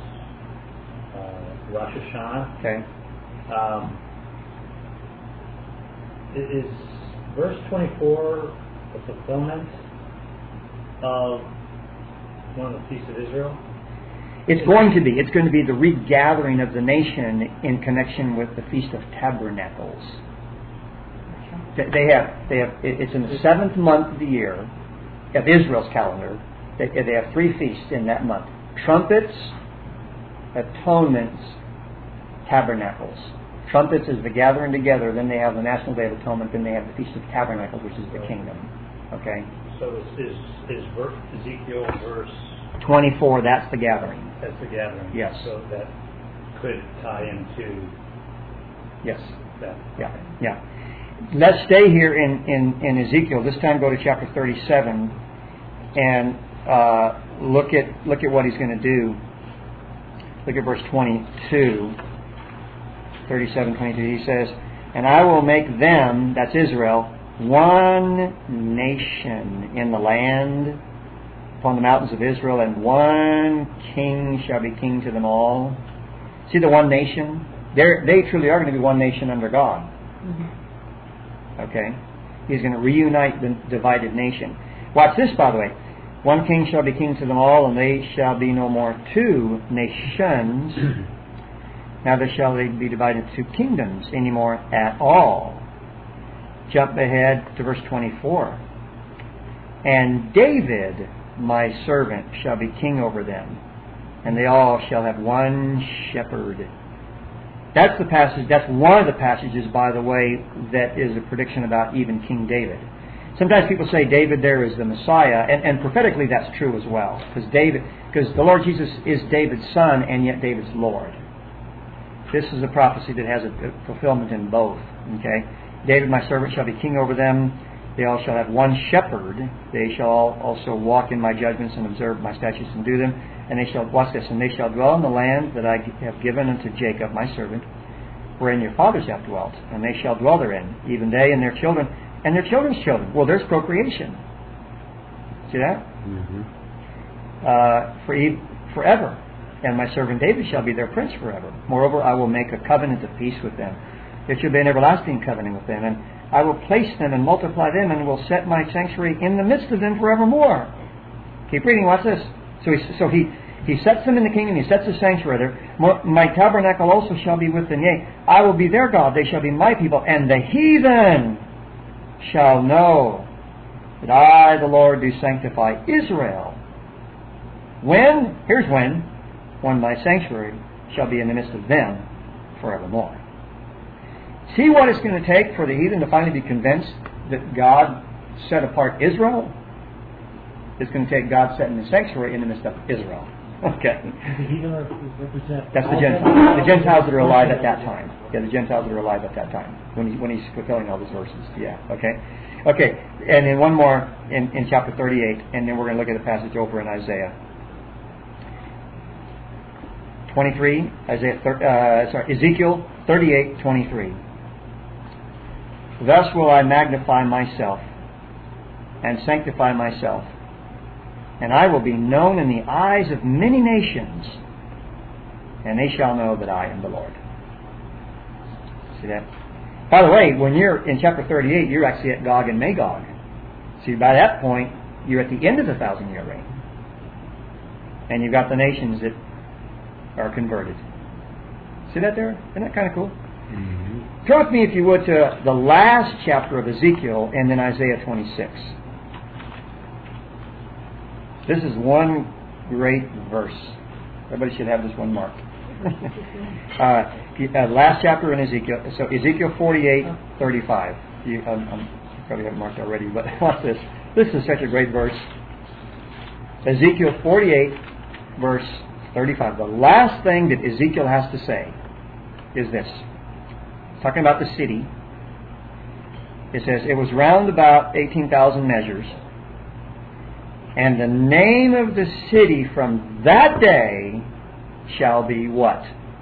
uh, Rosh Hashanah. Okay. Um, is verse twenty-four the fulfillment of one of the feasts of Israel? It's going to be. It's going to be the regathering of the nation in connection with the Feast of Tabernacles. They have, they have. It's in the seventh month of the year of Israel's calendar. They, they have three feasts in that month: trumpets, atonements, tabernacles. Trumpets is the gathering together. Then they have the National Day of Atonement. Then they have the Feast of Tabernacles, which is the kingdom. Okay. So is is, is verse, Ezekiel verse twenty-four? That's the gathering. That's the gathering. Yes. So that could tie into. Yes. That. Yeah. Yeah. Let's stay here in, in, in Ezekiel. This time go to chapter thirty-seven and uh, look at look at what he's going to do. Look at verse twenty-two. thirty-seven, twenty-two. He says, and I will make them, that's Israel, one nation in the land upon the mountains of Israel, and one king shall be king to them all. See the one nation? They're, they truly are going to be one nation under God. Mm-hmm. Okay? He's going to reunite the divided nation. Watch this, by the way. One king shall be king to them all, and they shall be no more two nations. Neither shall they be divided into two kingdoms anymore at all. Jump ahead to verse twenty-four. And David, my servant, shall be king over them, and they all shall have one shepherd. That's the passage. That's one of the passages, by the way, that is a prediction about even King David. Sometimes people say David there is the Messiah, and, and prophetically that's true as well, because David, because the Lord Jesus is David's son, and yet David's Lord. This is a prophecy that has a, a fulfillment in both. Okay, David, my servant, shall be king over them. They all shall have one shepherd. They shall all also walk in my judgments and observe my statutes and do them. And they shall, watch this, and they shall dwell in the land that I have given unto Jacob, my servant, wherein your fathers have dwelt. And they shall dwell therein, even they and their children, and their children's children. Well, there's procreation. See that? Mm-hmm. Uh, for e- forever. And my servant David shall be their prince forever. Moreover, I will make a covenant of peace with them. There shall be an everlasting covenant with them. And I will place them and multiply them, and will set my sanctuary in the midst of them forevermore. Keep reading, watch this. So he, so he, he sets them in the kingdom, he sets the sanctuary there. My tabernacle also shall be with them. Yea, I will be their God, they shall be my people. And the heathen shall know that I, the Lord, do sanctify Israel. When? Here's when. When my sanctuary shall be in the midst of them forevermore. See what it's going to take for the heathen to finally be convinced that God set apart Israel? It's going to take God setting the sanctuary in the midst of Israel. Okay. The heathen represent. That's the Gentiles. The Gentiles that are alive at that time. Yeah, the Gentiles that are alive at that time. When, he, when he's fulfilling all these verses. Yeah, okay. Okay, and then one more in, in chapter thirty-eight, and then we're going to look at the passage over in Isaiah. twenty-three, Isaiah, uh, sorry, Ezekiel thirty-eight, twenty-three. Thus will I magnify myself and sanctify myself, and I will be known in the eyes of many nations, and they shall know that I am the Lord. See that? By the way, when you're in chapter thirty-eight, you're actually at Gog and Magog. See, by that point, you're at the end of the thousand-year reign. And you've got the nations that are converted. See that there? Isn't that kind of cool? Mm-hmm. Turn with me, if you would, to the last chapter of Ezekiel and then Isaiah twenty-six. This is one great verse. Everybody should have this one marked. uh, uh, last chapter in Ezekiel. So Ezekiel forty-eight thirty-five. You, um, um, probably have it marked already, but watch this. This is such a great verse. Ezekiel forty-eight, verse thirty-five. The last thing that Ezekiel has to say is this. It's talking about the city. It says, it was round about eighteen thousand measures. And the name of the city from that day shall be what?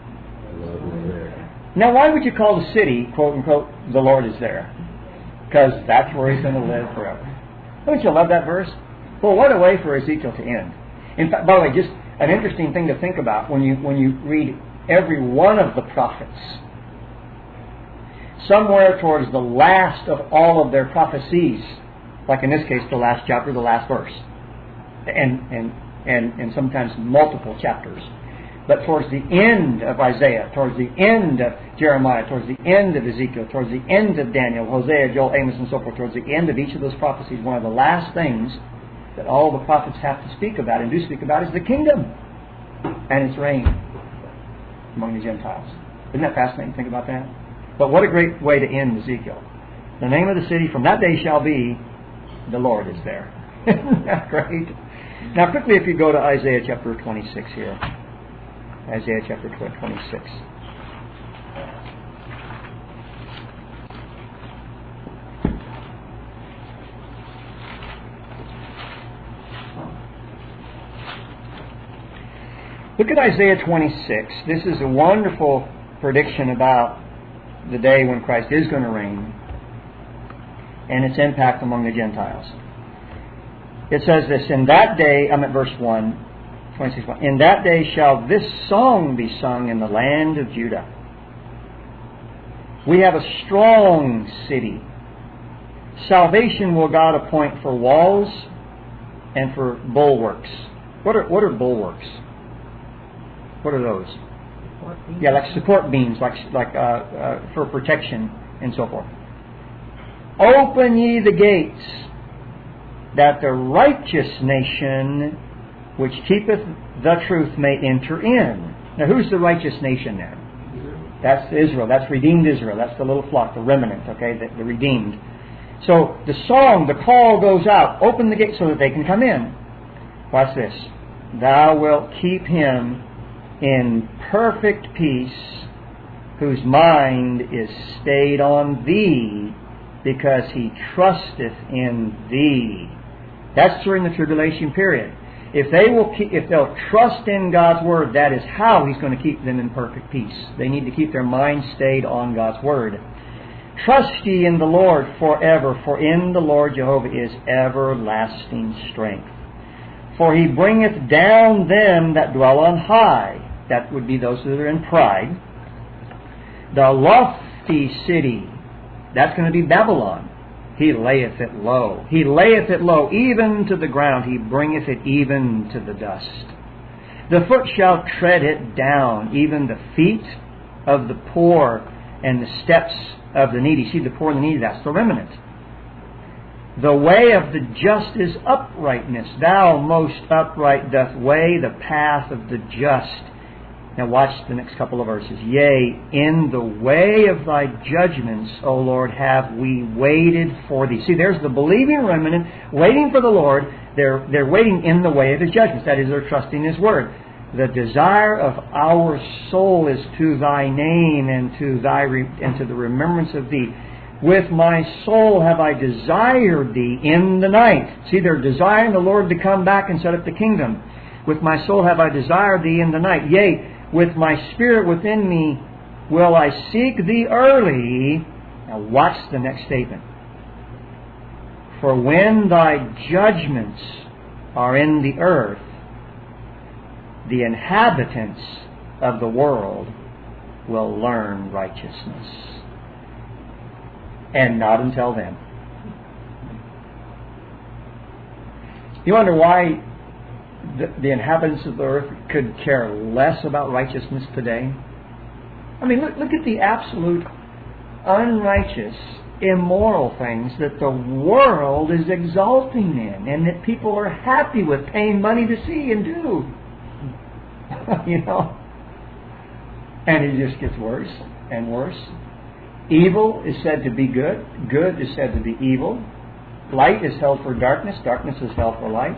Now, why would you call the city, quote unquote, the Lord is there? Because that's where He's going to live forever. Don't you love that verse? Well, what a way for Ezekiel to end. In fact, by the way, just an interesting thing to think about when you when you read every one of the prophets. Somewhere towards the last of all of their prophecies, like in this case, the last chapter, the last verse, and and and, and sometimes multiple chapters. But towards the end of Isaiah, towards the end of Jeremiah, towards the end of Ezekiel, towards the end of Daniel, Hosea, Joel, Amos, and so forth, towards the end of each of those prophecies, one of the last things that all the prophets have to speak about and do speak about is the kingdom and its reign among the Gentiles. Isn't that fascinating to think about that? But what a great way to end Ezekiel. The name of the city from that day shall be, the Lord is there. Isn't that great? Now quickly, if you go to Isaiah chapter twenty-six here. Isaiah chapter twenty-six. Look at Isaiah twenty-six. This is a wonderful prediction about the day when Christ is going to reign and its impact among the Gentiles. It says this, in that day, I'm at verse one, twenty-six, in that day shall this song be sung in the land of Judah. We have a strong city. Salvation will God appoint for walls and for bulwarks. What are what are bulwarks? What are those? Yeah, like support beams, like like uh, uh, for protection and so forth. Open ye the gates, that the righteous nation which keepeth the truth may enter in. Now, who's the righteous nation there? That's Israel. That's redeemed Israel. That's the little flock, the remnant, okay, the, the redeemed. So the song, the call goes out. Open the gate so that they can come in. Watch this. Thou wilt keep him in perfect peace, whose mind is stayed on thee, because he trusteth in thee. That's during the tribulation period. If they will, keep, if they'll trust in God's word, that is how He's going to keep them in perfect peace. They need to keep their mind stayed on God's word. Trust ye in the Lord forever, for in the Lord Jehovah is everlasting strength. For He bringeth down them that dwell on high. That would be those that are in pride. The lofty city, that's going to be Babylon. He layeth it low. He layeth it low, even to the ground. He bringeth it even to the dust. The foot shall tread it down, even the feet of the poor and the steps of the needy. See, the poor and the needy, that's the remnant. The way of the just is uprightness. Thou most upright doth weigh the path of the just. Now watch the next couple of verses. Yea, in the way of thy judgments, O Lord, have we waited for thee. See, there's the believing remnant waiting for the Lord. They're, they're waiting in the way of His judgments. That is, they're trusting His word. The desire of our soul is to thy name and to thy re- and to the remembrance of thee. With my soul have I desired thee in the night. See, they're desiring the Lord to come back and set up the kingdom. With my soul have I desired thee in the night. Yea, with my spirit within me will I seek thee early. Now watch the next statement. For when thy judgments are in the earth, the inhabitants of the world will learn righteousness. And not until then. You wonder why the, the inhabitants of the earth could care less about righteousness today? I mean, look, look at the absolute unrighteous, immoral things that the world is exulting in and that people are happy with paying money to see and do. You know? And it just gets worse and worse. Evil is said to be good. Good is said to be evil. Light is held for darkness. Darkness is held for light.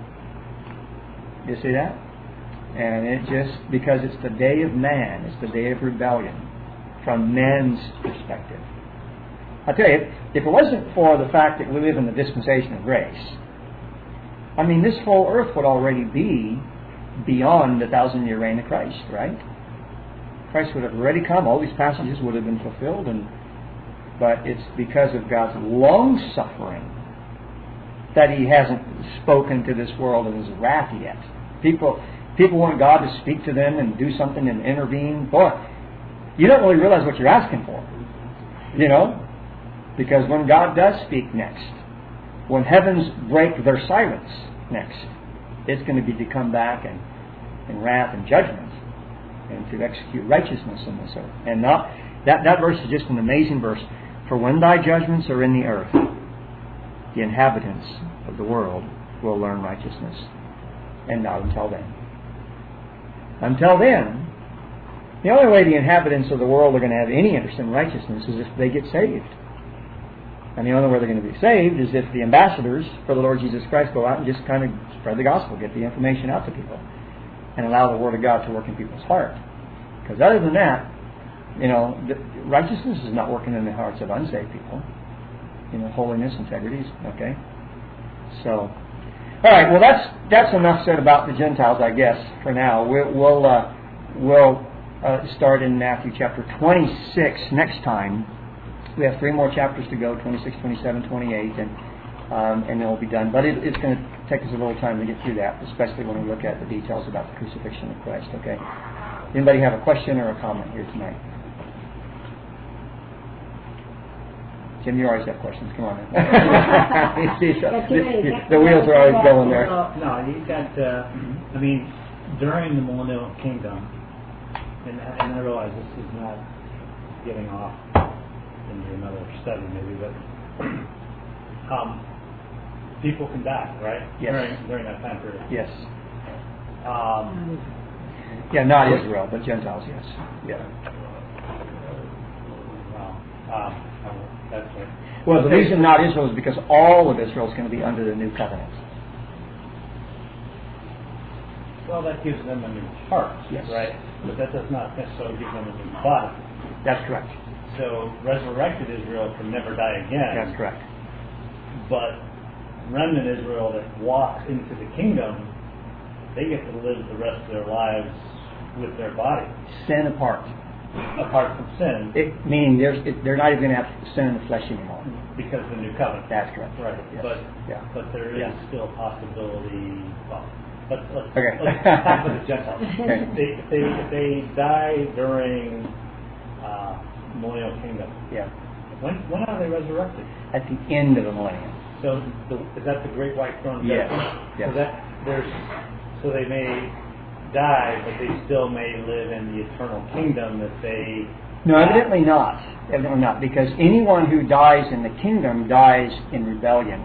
You see that? And it just, because it's the day of man, it's the day of rebellion from men's perspective. I tell you, if it wasn't for the fact that we live in the dispensation of grace, I mean, this whole earth would already be beyond the thousand-year reign of Christ, right? Christ would have already come. All these passages would have been fulfilled, and but it's because of God's long-suffering that He hasn't spoken to this world in His wrath yet. People, people want God to speak to them and do something and intervene. Boy, you don't really realize what you're asking for, you know? Because when God does speak next, when heavens break their silence next, it's going to be to come back and in wrath and judgment and to execute righteousness in this earth. And not that, that verse is just an amazing verse. For when thy judgments are in the earth, the inhabitants of the world will learn righteousness. And not until then. Until then, the only way the inhabitants of the world are going to have any interest in righteousness is if they get saved. And the only way they're going to be saved is if the ambassadors for the Lord Jesus Christ go out and just kind of spread the gospel, get the information out to people, and allow the Word of God to work in people's heart. Because other than that, you know, the, righteousness is not working in the hearts of unsaved people. You know, holiness, integrity, okay? So, all right. Well, that's that's enough said about the Gentiles, I guess, for now. We'll we'll, uh, we'll uh, start in Matthew chapter twenty-six next time. We have three more chapters to go: twenty-six, twenty-seven, twenty-eight, and um, and then we'll be done. But it, it's going to take us a little time to get through that, especially when we look at the details about the crucifixion of Christ. Okay. Anybody have a question or a comment here tonight? Jim, you always have questions. Come on. You see, so the, the, the wheels are always going there. Well, no, you got. Uh, I mean, during the Millennial Kingdom, and, and I realize this is not getting off into another study, maybe, but um, people can die, right? Yes. During during that time period. Yes. Um, yeah, not Israel, but Gentiles. Yes. Yeah. Well, um, that's right. Well, the reason not Israel is because all of Israel is going to be under the new covenant. Well, that gives them a new heart, yes. Right? But that does not necessarily give them a new body. That's correct. So resurrected Israel can never die again. That's correct. But remnant Israel that walks into the kingdom, they get to live the rest of their lives with their body. Sin apart. Apart from sin. It, meaning there's, it, they're not even going to have sin in the flesh anymore. Because of the new covenant. That's correct. Right. Yes. But yeah. but there is yeah. still possibility. Well, let's, let's, okay. let's talk about the Gentiles. Okay. If, they, if, they, if they die during uh, Millennial Kingdom, yeah. when when are they resurrected? At the end of the millennium. So the, is that the Great White Throne Yes. Judgment? Yes. So that there's so they may die, but they still may live in the eternal kingdom that they. No, evidently not. Evidently not, because anyone who dies in the kingdom dies in rebellion.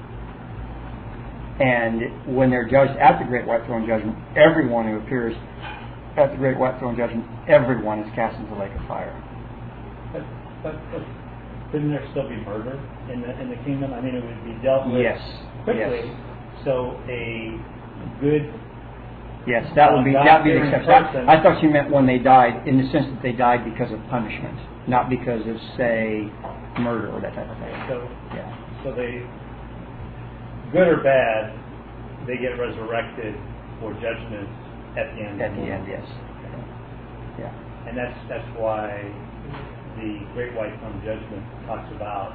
And when they're judged at the Great White Throne Judgment, everyone who appears at the Great White Throne Judgment, everyone is cast into the lake of fire. But, but, but couldn't there still be murder in the in the kingdom? I mean, it would be dealt with yes. quickly. Yes. So a good. Yes, that would be that would be the exception. Person. I thought you meant when they died, in the sense that they died because of punishment, not because of, say, murder or that type of thing. So yeah. So they, good or bad, they get resurrected for judgment at the end. At the end, yes. Yeah. And that's that's why the Great White Throne Judgment talks about.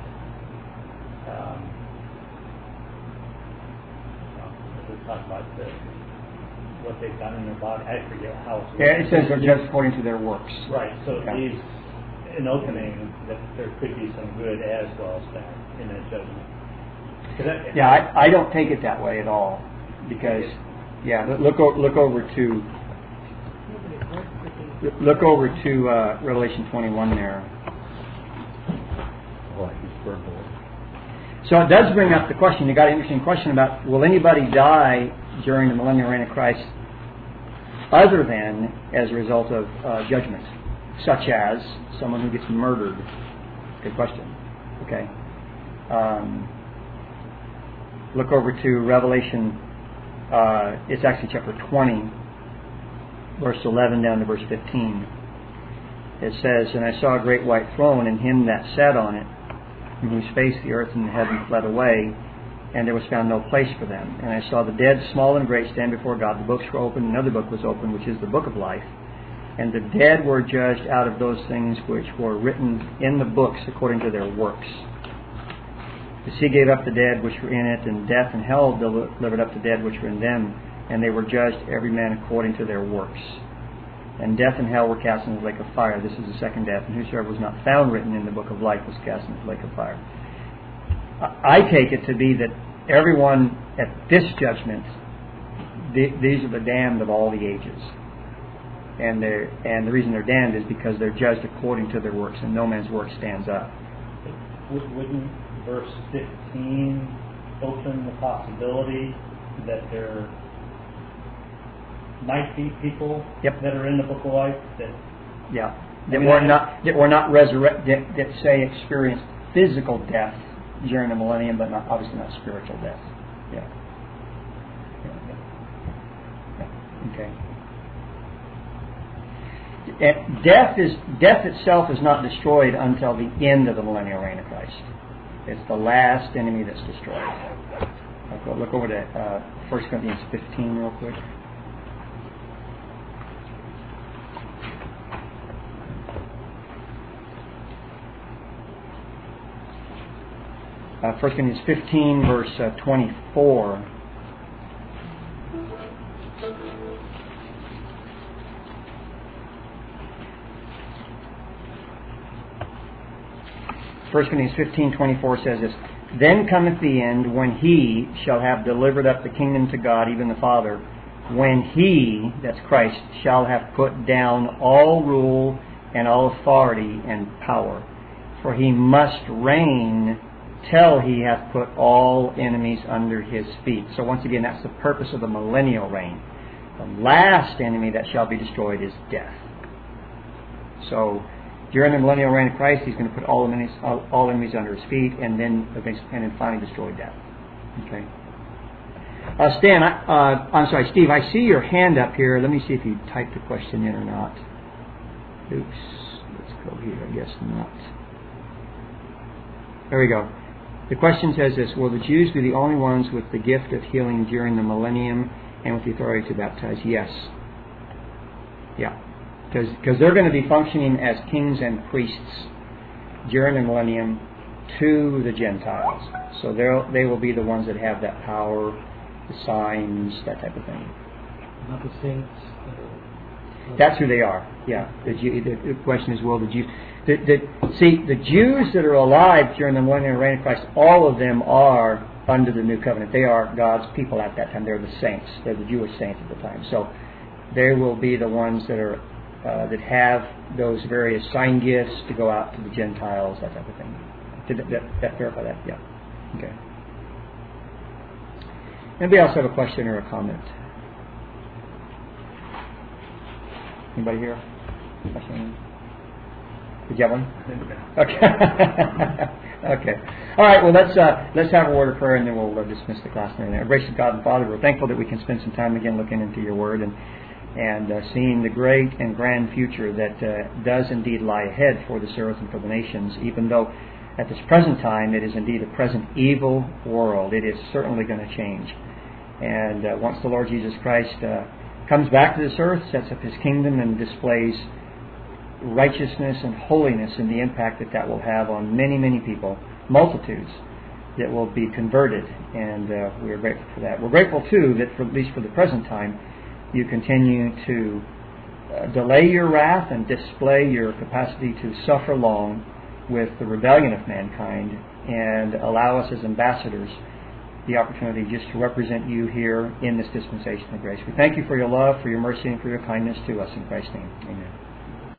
Um, well, it talks about the. what they've done in their body. I forget how. It's Yeah, it says they're judged according to their works. Right. So Yeah. it leaves an opening that there could be some good as well as bad in that judgment. 'Cause that, Yeah, I, I don't take it that way at all, because yeah, look o- look over to look over to uh, Revelation twenty-one there. Oh, he's burned away. So it does bring up the question. You got an interesting question about, will anybody die during the millennial reign of Christ other than as a result of uh, judgment, such as someone who gets murdered? Good question. Okay. Um, look over to Revelation. Uh, it's actually chapter twenty, verse eleven down to verse fifteen. It says, "And I saw a great white throne, and him that sat on it, from whose face the earth and the heaven fled away, and there was found no place for them. And I saw the dead, small and great, stand before God. The books were opened, another book was opened, which is the book of life. And the dead were judged out of those things which were written in the books according to their works. The sea gave up the dead which were in it, and death and hell delivered up the dead which were in them, and they were judged every man according to their works. And death and hell were cast into the lake of fire. This is the second death, and whosoever was not found written in the book of life was cast into the lake of fire." I take it to be that everyone at this judgment, th- these are the damned of all the ages. And they're, and the reason they're damned is because they're judged according to their works, and no man's work stands up. Would- Wouldn't verse fifteen open the possibility that there might be people Yep. that are in the book of life that Yeah, I that mean, were I- not that were not resurrect that, that say experienced physical death during the millennium, but not obviously not spiritual death. Yeah. Yeah. Yeah. Okay. And death is death itself is not destroyed until the end of the millennial reign of Christ. It's the last enemy that's destroyed. I'll go look over to uh, First Corinthians fifteen real quick. Uh, First Corinthians fifteen, verse uh, twenty-four. First Corinthians fifteen, twenty-four says this: "Then cometh the end, when he shall have delivered up the kingdom to God, even the Father, when he," that's Christ, "shall have put down all rule and all authority and power. For he must reign till he hath put all enemies under his feet." So once again, that's the purpose of the millennial reign. The last enemy that shall be destroyed is death. So during the millennial reign of Christ, he's going to put all enemies, all, all enemies under his feet, and then and then finally destroy death. Okay. Uh, Stan, I, uh, I'm sorry, Steve. I see your hand up here. Let me see if you typed the question in or not. Oops. Let's go here. I guess not. There we go. The question says this: "Will the Jews be the only ones with the gift of healing during the millennium and with the authority to baptize?" Yes. Yeah. Because they're going to be functioning as kings and priests during the millennium to the Gentiles. So they will be the ones that have that power, the signs, that type of thing. Not the saints. Uh, That's who they are. Yeah. The, Jew, the, the question is, will the Jews... The, the, see, the Jews that are alive during the millennial reign of Christ, all of them are under the new covenant. They are God's people at that time. They're the saints. They're the Jewish saints at the time. So they will be the ones that are uh, that have those various sign gifts to go out to the Gentiles, that type of thing. Did that, that, that verify that? Yeah. Okay. Anybody else have a question or a comment? Anybody here? Question? Did you have one? Okay. Okay. All right. Well, let's uh, let's have a word of prayer, and then we'll uh, dismiss the class. And our gracious God and Father, we're thankful that we can spend some time again looking into Your Word and and uh, seeing the great and grand future that uh, does indeed lie ahead for this earth and for the nations. Even though at this present time it is indeed a present evil world, it is certainly going to change. And uh, once the Lord Jesus Christ uh, comes back to this earth, sets up His kingdom, and displays righteousness and holiness and the impact that that will have on many, many people, multitudes that will be converted, and uh, we are grateful for that. We're grateful too that for, at least for the present time, you continue to uh, delay your wrath and display your capacity to suffer long with the rebellion of mankind, and allow us as ambassadors the opportunity just to represent you here in this dispensation of grace. We thank you for your love, for your mercy, and for your kindness to us. In Christ's name, amen.